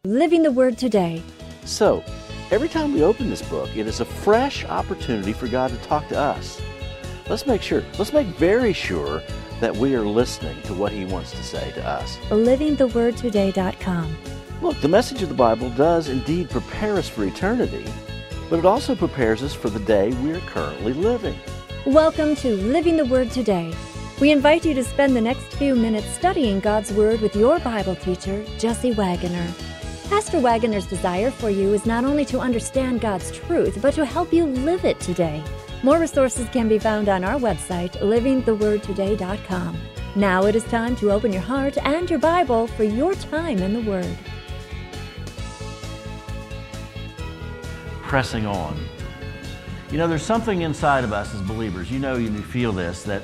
Living the Word Today. So, every time we open this book, it is a fresh opportunity for God to talk to us. Let's make very sure that we are listening to what He wants to say to us. LivingTheWordToday.com. Look, the message of the Bible does indeed prepare us for eternity, but it also prepares us for the day we are currently living. Welcome to Living the Word Today. We invite you to spend the next few minutes studying God's Word with your Bible teacher, Jesse Wagoner. Pastor Wagoner's desire for you is not only to understand God's truth, but to help you live it today. More resources can be found on our website, livingthewordtoday.com. Now it is time to open your heart and your Bible for your time in the Word. Pressing on. You know, there's something inside of us as believers, you feel this, that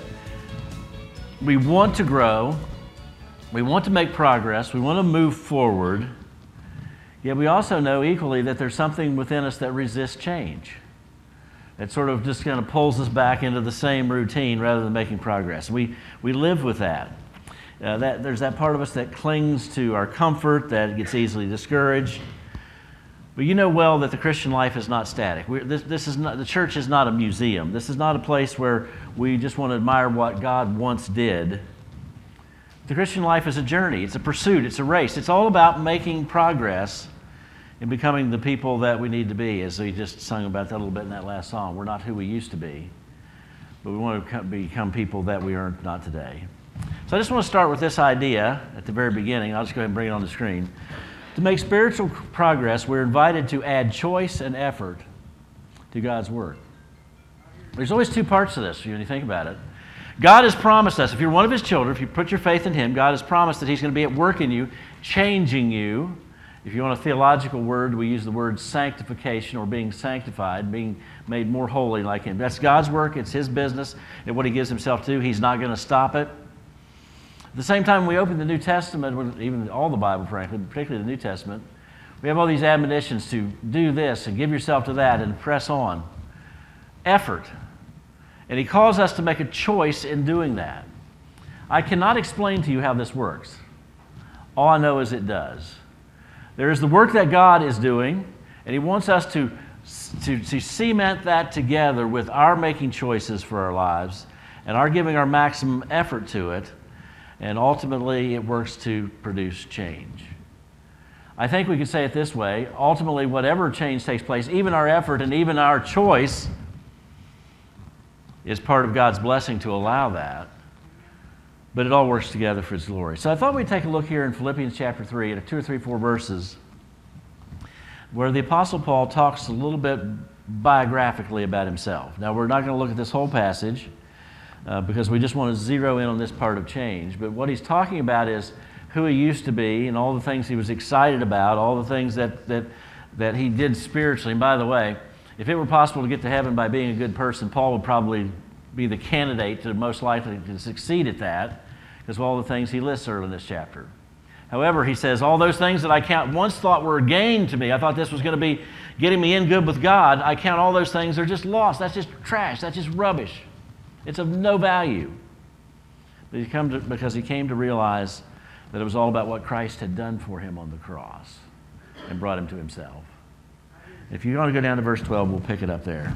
we want to grow, we want to make progress, we want to move forward, yet we also know equally that there's something within us that resists change. It sort of just kind of pulls us back into the same routine rather than making progress. We live with that. There's that part of us that clings to our comfort, that gets easily discouraged. But you know well that the Christian life is not static. The church is not a museum. This is not a place where we just want to admire what God once did. The Christian life is a journey. It's a pursuit. It's a race. It's all about making progress and becoming the people that we need to be, as we just sung about that a little bit in that last song. We're not who we used to be, but we want to become people that we are not today. So I just want to start with this idea at the very beginning. I'll just go ahead and bring it on the screen. To make spiritual progress, we're invited to add choice and effort to God's Word. There's always two parts to this when you think about it. God has promised us, if you're one of His children, if you put your faith in Him, God has promised that He's going to be at work in you, changing you. If you want a theological word, we use the word sanctification, or being sanctified, being made more holy like Him. That's God's work. It's His business. And what He gives Himself to, He's not going to stop it. At the same time, when we open the New Testament, even all the Bible, frankly, particularly the New Testament, we have all these admonitions to do this and give yourself to that and press on. Effort. And He calls us to make a choice in doing that. I cannot explain to you how this works. All I know is it does. There is the work that God is doing, and He wants us to cement that together with our making choices for our lives and our giving our maximum effort to it, and ultimately it works to produce change. I think we could say it this way: ultimately, whatever change takes place, even our effort and even our choice, is part of God's blessing to allow that. But it all works together for His glory. So I thought we'd take a look here in Philippians chapter 3 at 2 or 3, 4 verses where the Apostle Paul talks a little bit biographically about himself. Now, we're not going to look at this whole passage because we just want to zero in on this part of change. But what he's talking about is who he used to be and all the things he was excited about, all the things that he did spiritually. And by the way, if it were possible to get to heaven by being a good person, Paul would probably be the candidate to most likely to succeed at that, because of all the things he lists early in this chapter. However, he says, all those things that I once thought were a gain to me, I thought this was going to be getting me in good with God, I count all those things, they're just lost. That's just trash. That's just rubbish. It's of no value. But because he came to realize that it was all about what Christ had done for him on the cross and brought him to Himself. If you want to go down to verse 12, we'll pick it up there.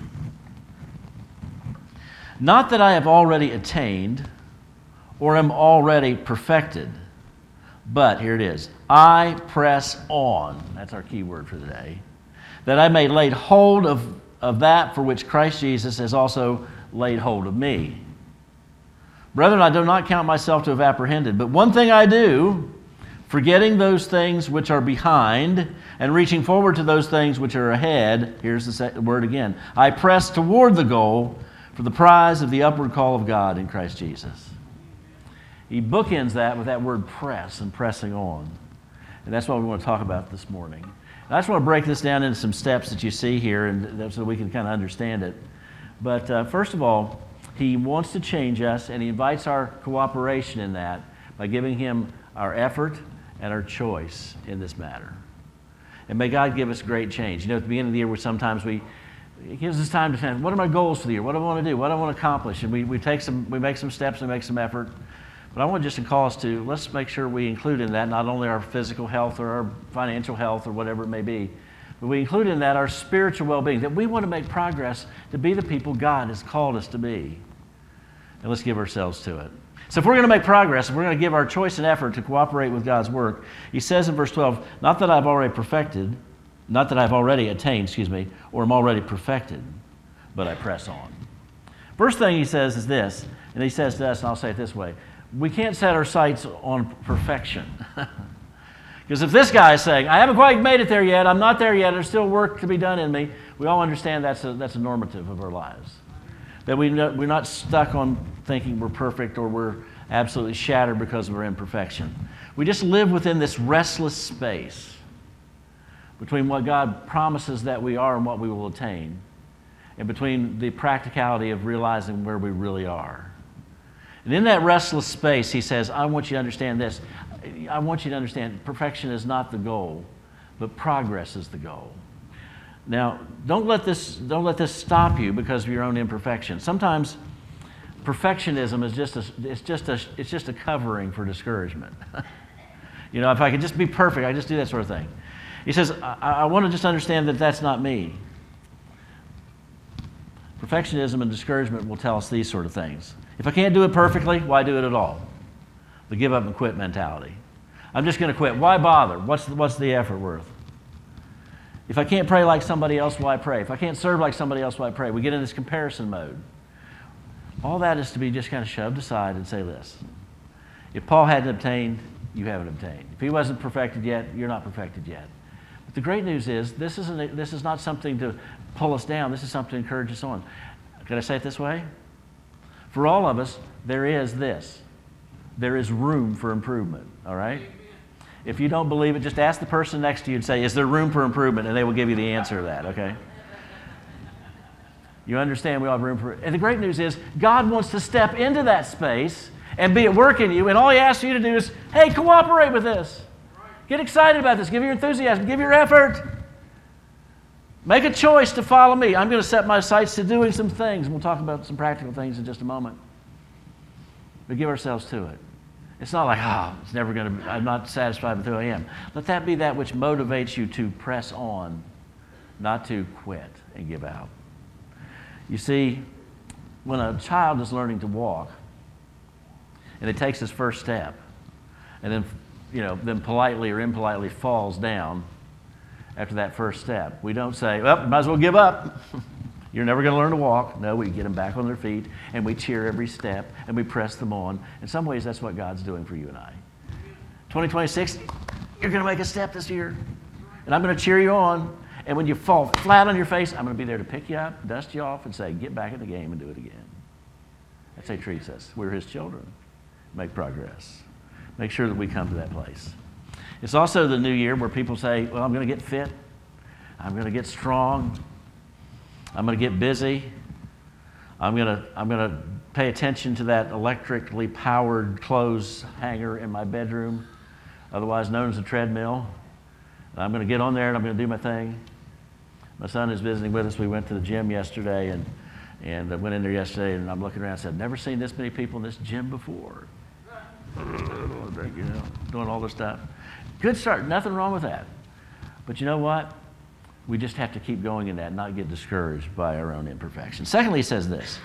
Not that I have already attained or am already perfected, but, here it is, I press on. That's our key word for the day. That I may lay hold of that for which Christ Jesus has also laid hold of me. Brethren, I do not count myself to have apprehended, but one thing I do, forgetting those things which are behind and reaching forward to those things which are ahead, here's the word again, I press toward the goal for the prize of the upward call of God in Christ Jesus. He bookends that with that word press and pressing on. And that's what we want to talk about this morning. And I just want to break this down into some steps that you see here and so we can kind of understand it. But first of all, He wants to change us, and He invites our cooperation in that by giving Him our effort and our choice in this matter. And may God give us great change. You know, at the beginning of the year, it gives us time to think, what are my goals for the year? What do I want to do? What do I want to accomplish? And we make some steps and make some effort. But I want just to call us to, let's make sure we include in that not only our physical health or our financial health or whatever it may be, but we include in that our spiritual well-being, that we want to make progress to be the people God has called us to be. And let's give ourselves to it. So if we're going to make progress, if we're going to give our choice and effort to cooperate with God's work, he says in verse 12, not that I've already attained, or am already perfected, but I press on. First thing he says is this, and he says to us, and I'll say it this way, we can't set our sights on perfection. Because if this guy is saying, I haven't quite made it there yet, I'm not there yet, there's still work to be done in me, we all understand that's a normative of our lives. That we're not stuck on thinking we're perfect or we're absolutely shattered because of our imperfection. We just live within this restless space between what God promises that we are and what we will attain, and between the practicality of realizing where we really are. And in that restless space, he says, I want you to understand this. I want you to understand perfection is not the goal, but progress is the goal. Now, don't let this stop you because of your own imperfection. Sometimes perfectionism is just a covering for discouragement. You know, if I could just be perfect, I just do that sort of thing. He says, I want to just understand that that's not me. Perfectionism and discouragement will tell us these sort of things. If I can't do it perfectly, why do it at all? The give up and quit mentality. I'm just going to quit. Why bother? What's the effort worth? If I can't pray like somebody else, why pray? If I can't serve like somebody else, why pray? We get in this comparison mode. All that is to be just kind of shoved aside and say this. If Paul hadn't obtained, you haven't obtained. If he wasn't perfected yet, you're not perfected yet. But the great news is this is not something to pull us down. This is something to encourage us on. Can I say it this way? For all of us, there is this. There is room for improvement, all right? If you don't believe it, just ask the person next to you and say, is there room for improvement? And they will give you the answer to that, okay? You understand we all have room for it. And the great news is God wants to step into that space and be at work in you. And all he asks you to do is, hey, cooperate with this. Get excited about this. Give your enthusiasm. Give your effort. Make a choice to follow me. I'm going to set my sights to doing some things. We'll talk about some practical things in just a moment. But give ourselves to it. It's not like, it's never going to, I'm not satisfied with who I am. Let that be that which motivates you to press on, not to quit and give out. You see, when a child is learning to walk, and it takes his first step, and then politely or impolitely falls down after that first step, we don't say, well, might as well give up. You're never going to learn to walk. No, we get them back on their feet, and we cheer every step, and we press them on. In some ways, that's what God's doing for you and I. 2026, you're going to make a step this year, and I'm going to cheer you on. And when you fall flat on your face, I'm going to be there to pick you up, dust you off, and say, get back in the game and do it again. That's how he treats us. We're his children. Make progress. Make sure that we come to that place. It's also the new year where people say, well, I'm going to get fit. I'm going to get strong. I'm going to get busy. I'm going to pay attention to that electrically powered clothes hanger in my bedroom, otherwise known as a treadmill. I'm going to get on there and I'm going to do my thing. My son is visiting with us. We went to the gym yesterday and I went in there yesterday and I'm looking around and said, never seen this many people in this gym before. Doing all this stuff. Good start. Nothing wrong with that. But you know what? We just have to keep going in that and not get discouraged by our own imperfections. Secondly, he says this.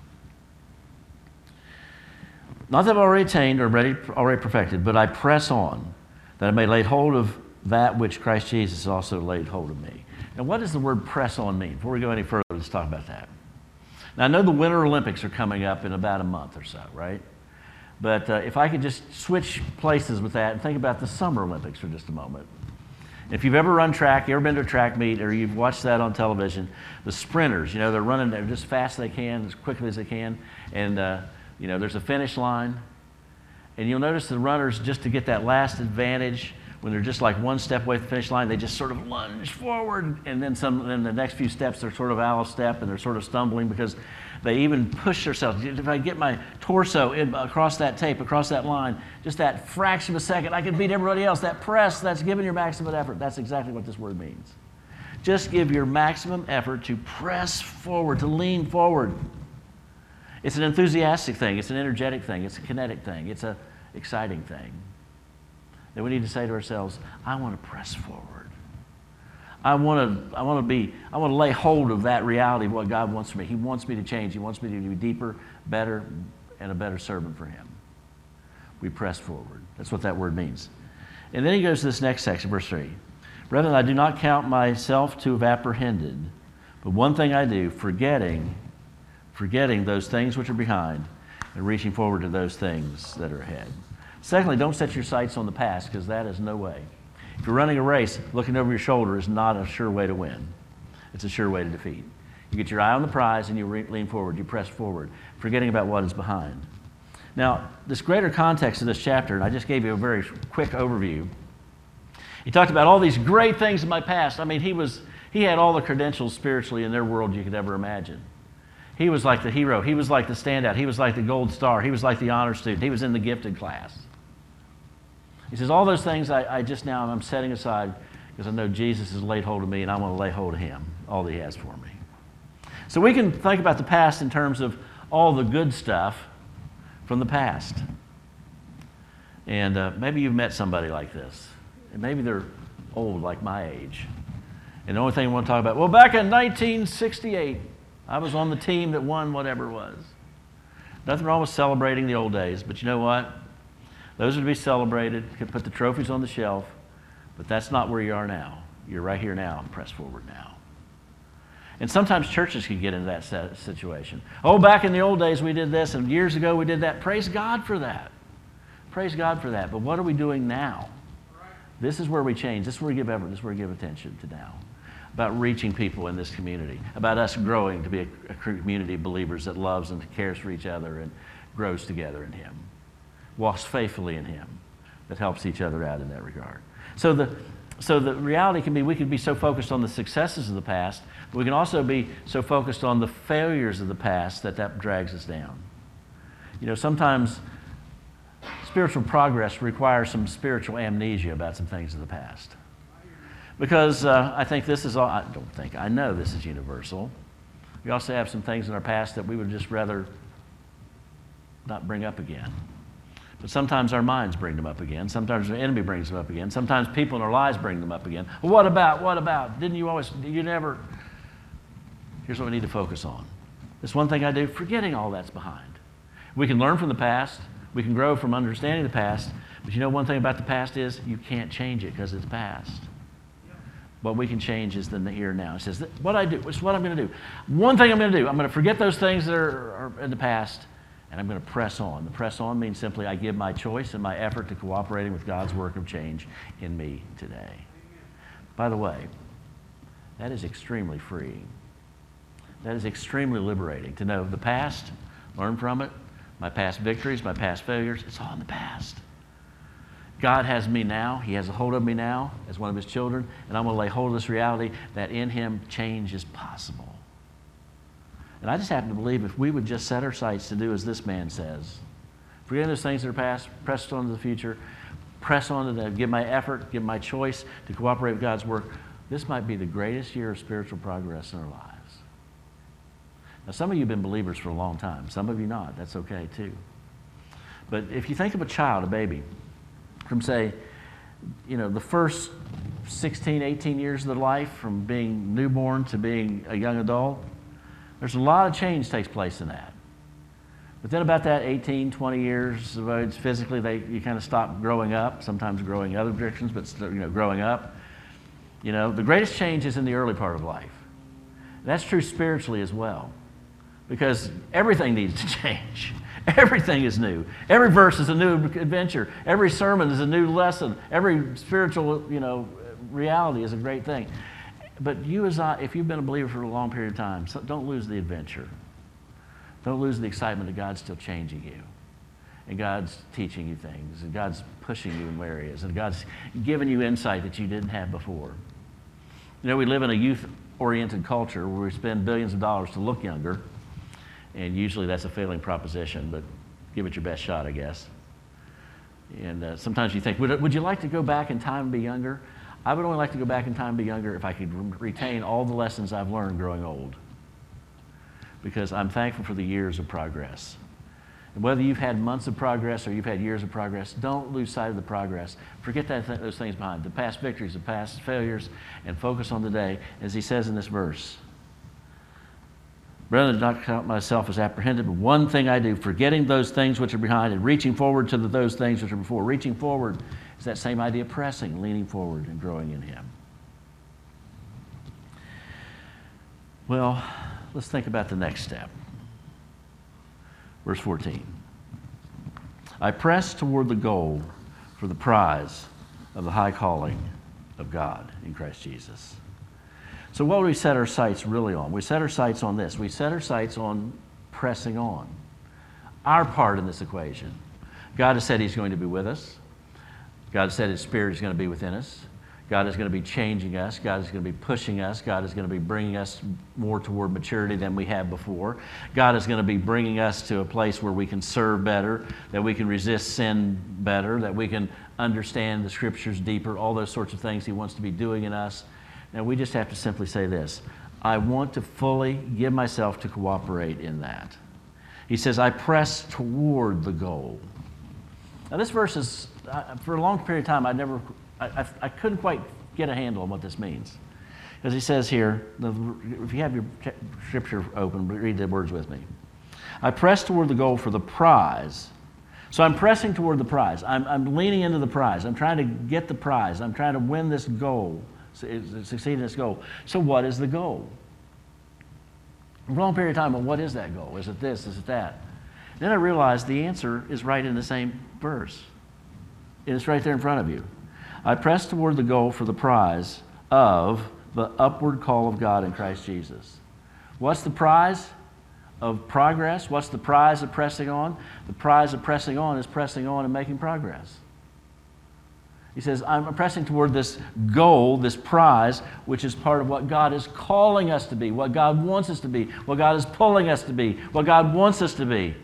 Not that I've already attained or already perfected, but I press on, that I may lay hold of that which Christ Jesus has also laid hold of me. Now, what does the word press on mean? Before we go any further, let's talk about that. Now, I know the Winter Olympics are coming up in about a month or so, right? But if I could just switch places with that and think about the Summer Olympics for just a moment. If you've ever run track, you ever been to a track meet, or you've watched that on television, the sprinters, they're running there just as fast as they can, as quickly as they can, and there's a finish line. And you'll notice the runners, just to get that last advantage, when they're just like one step away from the finish line, they just sort of lunge forward, and then the next few steps they're sort of out of step and they're sort of stumbling because they even push themselves. If I get my torso across that tape, across that line, just that fraction of a second, I can beat everybody else. That press, that's giving your maximum effort. That's exactly what this word means. Just give your maximum effort to press forward, to lean forward. It's an enthusiastic thing. It's an energetic thing. It's a kinetic thing. It's an exciting thing. That we need to say to ourselves, I want to press forward. I want to lay hold of that reality of what God wants from me. He wants me to change. He wants me to be deeper, better, and a better servant for Him. We press forward. That's what that word means. And then he goes to this next section, verse 3. Brethren, I do not count myself to have apprehended, but one thing I do, forgetting those things which are behind and reaching forward to those things that are ahead. Secondly, don't set your sights on the past, because that is no way. If you're running a race, looking over your shoulder is not a sure way to win. It's a sure way to defeat. You get your eye on the prize and you lean forward, you press forward, forgetting about what is behind. Now, this greater context of this chapter, and I just gave you a very quick overview. He talked about all these great things in my past. I mean, he had all the credentials spiritually in their world you could ever imagine. He was like the hero. He was like the standout. He was like the gold star. He was like the honor student. He was in the gifted class. He says, all those things I'm setting aside because I know Jesus has laid hold of me and I want to lay hold of Him, all that He has for me. So we can think about the past in terms of all the good stuff from the past. And maybe you've met somebody like this. And maybe they're old, like my age. And the only thing we want to talk about, well, back in 1968, I was on the team that won whatever it was. Nothing wrong with celebrating the old days, but you know what? Those are to be celebrated. You can put the trophies on the shelf, but that's not where you are now. You're right here now and press forward now. And sometimes churches can get into that situation. Oh, back in the old days we did this, and years ago we did that. Praise God for that. Praise God for that. But what are we doing now? This is where we change. This is where we give effort. This is where we give attention to now. About reaching people in this community. About us growing to be a community of believers that loves and cares for each other and grows together in Him. Walks faithfully in Him. That helps each other out in that regard. So the reality can be we can be so focused on the successes of the past, but we can also be so focused on the failures of the past that drags us down. You know, sometimes spiritual progress requires some spiritual amnesia about some things of the past. Because I think this is all, I know this is universal. We also have some things in our past that we would just rather not bring up again. But sometimes our minds bring them up again. Sometimes the enemy brings them up again. Sometimes people in our lives bring them up again. Well, what about? You never. Here's what we need to focus on. This one thing I do, forgetting all that's behind. We can learn from the past. We can grow from understanding the past. But you know one thing about the past is you can't change it because it's past. What we can change is the here and now. It says, what I do, which is what I'm going to do. One thing I'm going to do, I'm going to forget those things that are in the past, and I'm going to press on. The press on means simply I give my choice and my effort to cooperating with God's work of change in me today. By the way, that is extremely freeing. That is extremely liberating to know the past, learn from it, my past victories, my past failures, it's all in the past. God has me now. He has a hold of me now as one of His children, and I'm going to lay hold of this reality that in Him change is possible. And I just happen to believe if we would just set our sights to do as this man says, forget those things that are past, press on to the future, press on to them, give my effort, give my choice to cooperate with God's work, this might be the greatest year of spiritual progress in our lives. Now, some of you have been believers for a long time. Some of you not. That's okay, too. But if you think of a child, a baby, from, say, the first 16, 18 years of their life, from being newborn to being a young adult, there's a lot of change takes place in that. But then about that 18, 20 years, physically, you kind of stop growing up, sometimes growing in other directions, but growing up. The greatest change is in the early part of life. And that's true spiritually as well, because everything needs to change. Everything is new. Every verse is a new adventure. Every sermon is a new lesson. Every spiritual, reality is a great thing. But if you've been a believer for a long period of time, don't lose the adventure. Don't lose the excitement that God's still changing you. And God's teaching you things. And God's pushing you in areas. And God's giving you insight that you didn't have before. We live in a youth-oriented culture where we spend billions of dollars to look younger. And usually that's a failing proposition, but give it your best shot, I guess. And sometimes you think, would you like to go back in time and be younger? I would only like to go back in time and be younger if I could retain all the lessons I've learned growing old. because I'm thankful for the years of progress. And whether you've had months of progress or you've had years of progress, don't lose sight of the progress. Forget those things behind, the past victories, the past failures, and focus on the day, as he says in this verse. Brethren, do not count myself as apprehended, but one thing I do, forgetting those things which are behind and reaching forward to those things which are before. Reaching forward is that same idea of pressing, leaning forward and growing in him. Well, let's think about the next step. Verse 14. I press toward the goal for the prize of the high calling of God in Christ Jesus. So what do we set our sights really on? We set our sights on this. We set our sights on pressing on. Our part in this equation. God has said he's going to be with us. God has said his Spirit is going to be within us. God is going to be changing us. God is going to be pushing us. God is going to be bringing us more toward maturity than we have before. God is going to be bringing us to a place where we can serve better, that we can resist sin better, that we can understand the Scriptures deeper, all those sorts of things he wants to be doing in us. Now, we just have to simply say this. I want to fully give myself to cooperate in that. He says, I press toward the goal. Now, this verse is, for a long period of time, I couldn't quite get a handle on what this means. Because he says here, if you have your scripture open, read the words with me. I press toward the goal for the prize. So I'm pressing toward the prize. I'm leaning into the prize. I'm trying to get the prize. I'm trying to win this goal, succeed in this goal. So what is the goal? For a long period of time, well, what is that goal? Is it this? Is it that? Then I realized the answer is right in the same verse. It's right there in front of you. I press toward the goal for the prize of the upward call of God in Christ Jesus. What's the prize of progress? What's the prize of pressing on? The prize of pressing on is pressing on and making progress. He says, I'm pressing toward this goal, this prize, which is part of what God is calling us to be, what God wants us to be, what God is pulling us to be, what God wants us to be.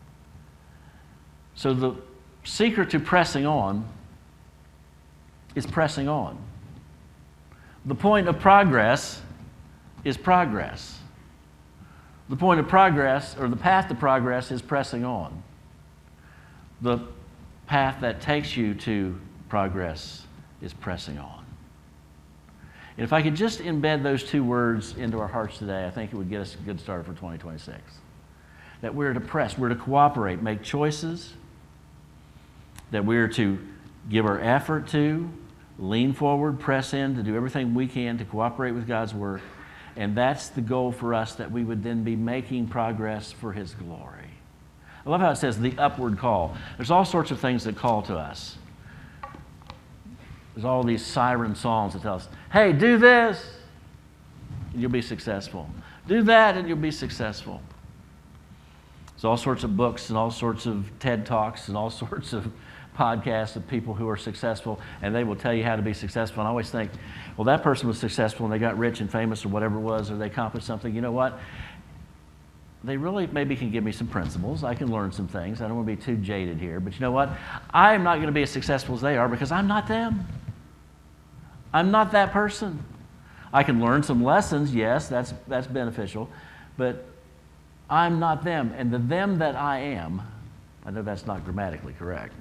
So the secret to pressing on is pressing on. The point of progress is progress. The point of progress, or the path to progress, is pressing on. The path that takes you to progress is pressing on. And if I could just embed those two words into our hearts today, I think it would get us a good start for 2026. That we're to press, we're to cooperate, make choices, that we're to give our effort to, lean forward, press in, to do everything we can to cooperate with God's work. And that's the goal for us, that we would then be making progress for his glory. I love how it says the upward call. There's all sorts of things that call to us. There's all these siren songs that tell us, hey, do this, and you'll be successful. Do that, and you'll be successful. There's all sorts of books and all sorts of TED Talks and all sorts of podcasts of people who are successful, and they will tell you how to be successful. And I always think, well, that person was successful and they got rich and famous or whatever it was, or they accomplished something. You know what? They really maybe can give me some principles. I can learn some things. I don't want to be too jaded here, but you know what? I'm not going to be as successful as they are because I'm not them. I'm not that person. I can learn some lessons, yes, that's beneficial, but I'm not them. And the them that I am, I know that's not grammatically correct,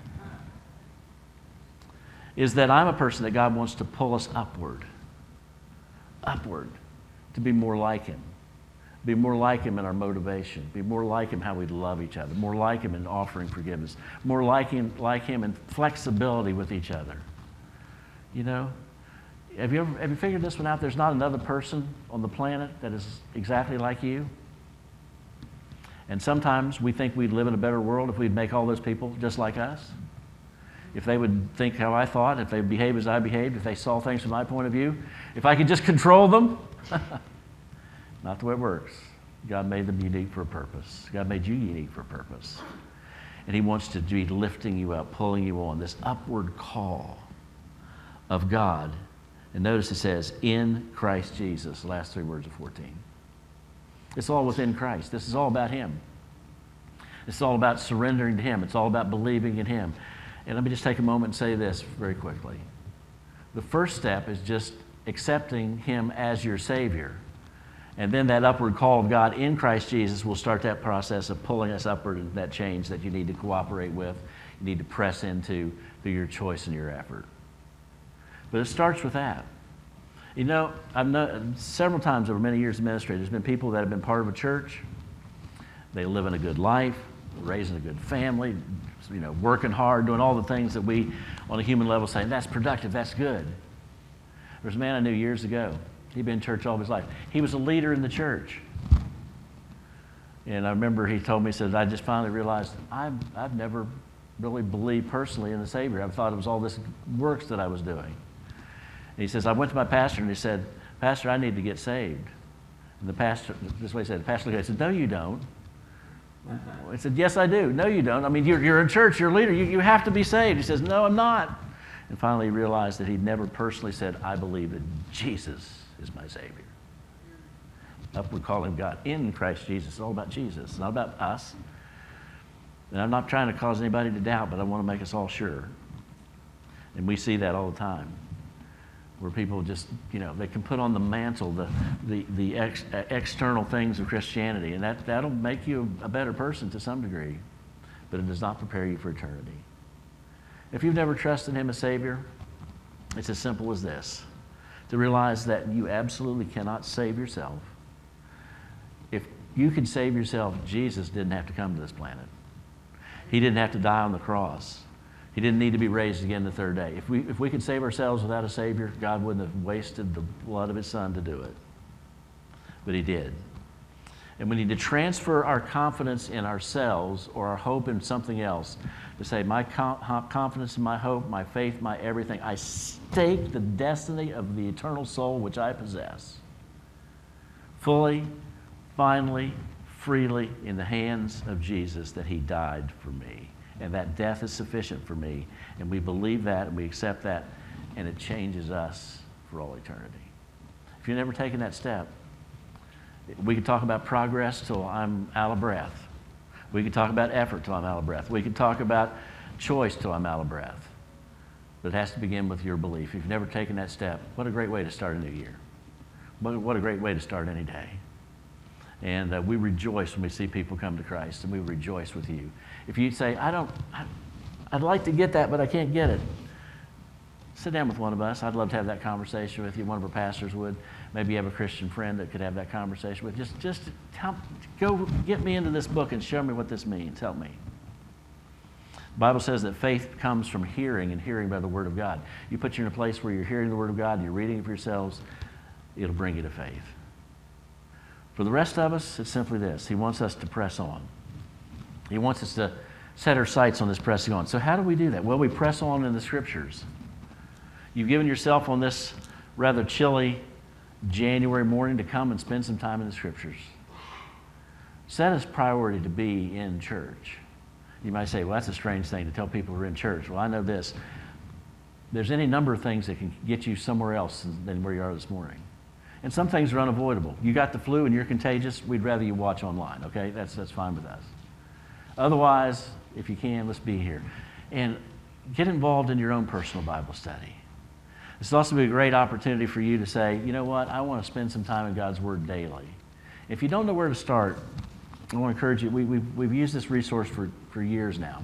is that I'm a person that God wants to pull us upward, to be more like him. Be more like him in our motivation. Be more like him how we love each other. More like him in offering forgiveness. More like him in flexibility with each other. You know, have you figured this one out? There's not another person on the planet that is exactly like you. And sometimes we think we'd live in a better world if we'd make all those people just like us. If they would think how I thought, if they would behave as I behaved, if they saw things from my point of view, if I could just control them. Not the way it works. God made them unique for a purpose. God made you unique for a purpose. And he wants to be lifting you up, pulling you on, this upward call of God. And notice it says, in Christ Jesus, the last three words of 14. It's all within Christ. This is all about him. It's all about surrendering to him. It's all about believing in him. And let me just take a moment and say this very quickly. The first step is just accepting him as your Savior. And then that upward call of God in Christ Jesus will start that process of pulling us upward into that change that you need to cooperate with, you need to press into through your choice and your effort. But it starts with that. You know, I've known several times over many years of ministry, there's been people that have been part of a church. They live in a good life, raising a good family, you know, working hard, doing all the things that we, on a human level, say, that's productive, that's good. There's a man I knew years ago. He'd been in church all of his life. He was a leader in the church. And I remember he told me, he said, I just finally realized I've never really believed personally in the Savior. I thought it was all this works that I was doing. And he says, I went to my pastor and he said, Pastor, I need to get saved. And the pastor, this way he said, the pastor looked at him and said, no, you don't. I said, yes, I do. No, you don't. I mean, you're in church, you're a leader. You have to be saved. He says, no, I'm not. And finally he realized that he'd never personally said, I believe that Jesus is my Savior. Upward calling God in Christ Jesus. It's all about Jesus. It's not about us. And I'm not trying to cause anybody to doubt, but I want to make us all sure. And we see that all the time, where people just, you know, they can put on the mantle the external things of Christianity, and that'll make you a better person to some degree, but it does not prepare you for eternity. If you've never trusted Him as Savior, it's as simple as this: to realize that you absolutely cannot save yourself. If you could save yourself, Jesus didn't have to come to this planet. He didn't have to die on the cross. He didn't need to be raised again the third day. If we could save ourselves without a Savior, God wouldn't have wasted the blood of His Son to do it. But He did. And we need to transfer our confidence in ourselves or our hope in something else to say, my confidence and my hope, my faith, my everything, I stake the destiny of the eternal soul which I possess fully, finally, freely in the hands of Jesus, that He died for me. And that death is sufficient for me. And we believe that and we accept that, and it changes us for all eternity. If you've never taken that step, we could talk about progress till I'm out of breath. We could talk about effort till I'm out of breath. We could talk about choice till I'm out of breath. But it has to begin with your belief. If you've never taken that step, what a great way to start a new year. What a great way to start any day. And we rejoice when we see people come to Christ, and we rejoice with you. If you say, I'd like to get that, but I can't get it, sit down with one of us. I'd love to have that conversation with you. One of our pastors would. Maybe you have a Christian friend that could have that conversation with. Just go get me into this book and show me what this means. Help me. The Bible says that faith comes from hearing, and hearing by the Word of God. You put you in a place where you're hearing the Word of God, you're reading it for yourselves, it'll bring you to faith. For the rest of us, it's simply this: He wants us to press on. He wants us to set our sights on this pressing on. So how do we do that? Well, we press on in the Scriptures. You've given yourself on this rather chilly January morning to come and spend some time in the Scriptures. Set as priority to be in church. You might say, well, that's a strange thing to tell people who are in church. Well, I know this. There's any number of things that can get you somewhere else than where you are this morning. And some things are unavoidable. You got the flu and you're contagious, we'd rather you watch online, okay? That's fine with us. Otherwise, if you can, let's be here. And get involved in your own personal Bible study. This will also be a great opportunity for you to say, you know what, I want to spend some time in God's Word daily. If you don't know where to start, I want to encourage you. We've used this resource for years now.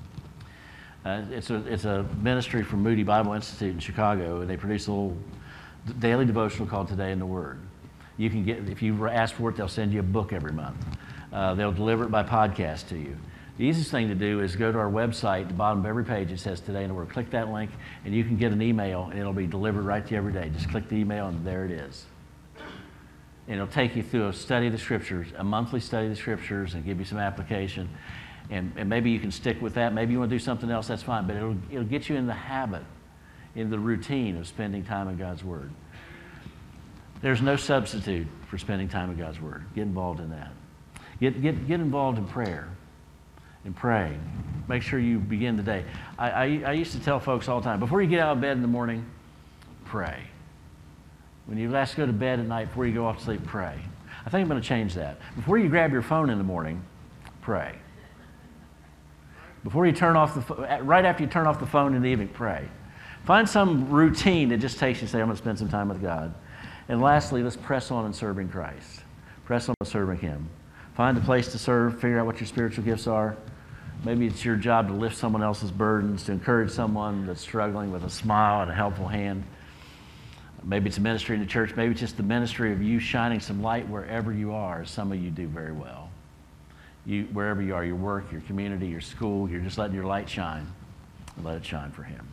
It's a ministry from Moody Bible Institute in Chicago, and they produce a little daily devotional called Today in the Word. You can get, if you ask for it, they'll send you a book every month. They'll deliver it by podcast to you. The easiest thing to do is go to our website. At the bottom of every page, it says Today in the Word. Click that link, and you can get an email, and it'll be delivered right to you every day. Just click the email, and there it is. And it'll take you through a study of the Scriptures, a monthly study of the Scriptures, and give you some application. And maybe you can stick with that. Maybe you want to do something else, that's fine. But it'll get you in the habit, in the routine of spending time in God's Word. There's no substitute for spending time in God's Word. Get involved in that. Get involved in prayer and pray. Make sure you begin the day. I used to tell folks all the time, before you get out of bed in the morning, pray. When you last go to bed at night, before you go off to sleep, pray. I think I'm going to change that. Before you grab your phone in the morning, pray. Before you turn off right after you turn off the phone in the evening, pray. Find some routine that just takes you, say, I'm going to spend some time with God. And lastly, let's press on in serving Christ. Press on in serving Him. Find a place to serve. Figure out what your spiritual gifts are. Maybe it's your job to lift someone else's burdens, to encourage someone that's struggling with a smile and a helpful hand. Maybe it's a ministry in the church. Maybe it's just the ministry of you shining some light wherever you are. Some of you do very well. Wherever you are, your work, your community, your school, you're just letting your light shine, and let it shine for Him.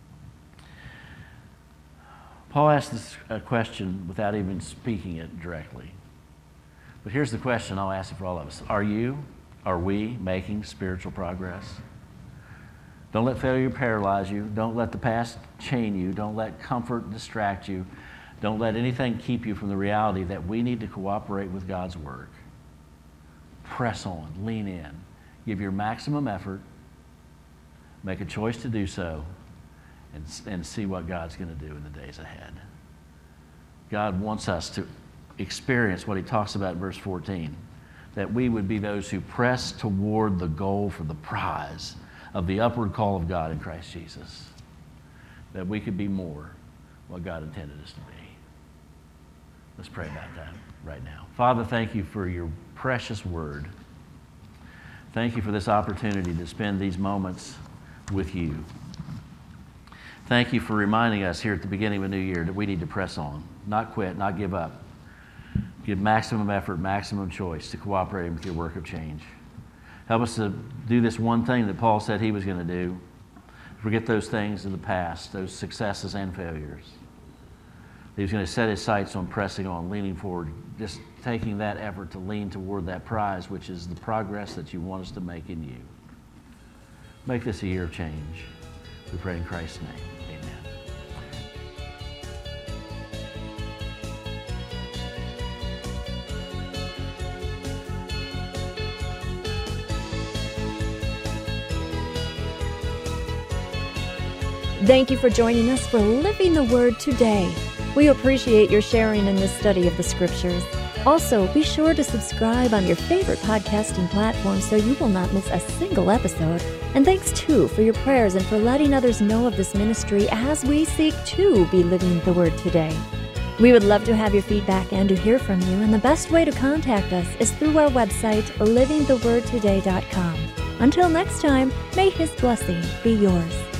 Paul asked this question without even speaking it directly. But here's the question I'll ask it for all of us. Are we making spiritual progress? Don't let failure paralyze you. Don't let the past chain you. Don't let comfort distract you. Don't let anything keep you from the reality that we need to cooperate with God's work. Press on, lean in, give your maximum effort, make a choice to do so, and see what God's going to do in the days ahead. God wants us to experience what He talks about in verse 14, that we would be those who press toward the goal for the prize of the upward call of God in Christ Jesus, that we could be more what God intended us to be. Let's pray about that right now. Father, thank You for Your precious word. Thank You for this opportunity to spend these moments with You. Thank You for reminding us here at the beginning of a new year that we need to press on, not quit, not give up. Give maximum effort, maximum choice to cooperating with Your work of change. Help us to do this one thing that Paul said he was going to do. Forget those things in the past, those successes and failures. He was going to set his sights on pressing on, leaning forward, just taking that effort to lean toward that prize, which is the progress that You want us to make in You. Make this a year of change. We pray in Christ's name. Amen. Thank you for joining us for Living the Word today. We appreciate your sharing in this study of the Scriptures. Also, be sure to subscribe on your favorite podcasting platform so you will not miss a single episode. And thanks, too, for your prayers and for letting others know of this ministry as we seek to be living the Word today. We would love to have your feedback and to hear from you, and the best way to contact us is through our website, livingthewordtoday.com. Until next time, may His blessing be yours.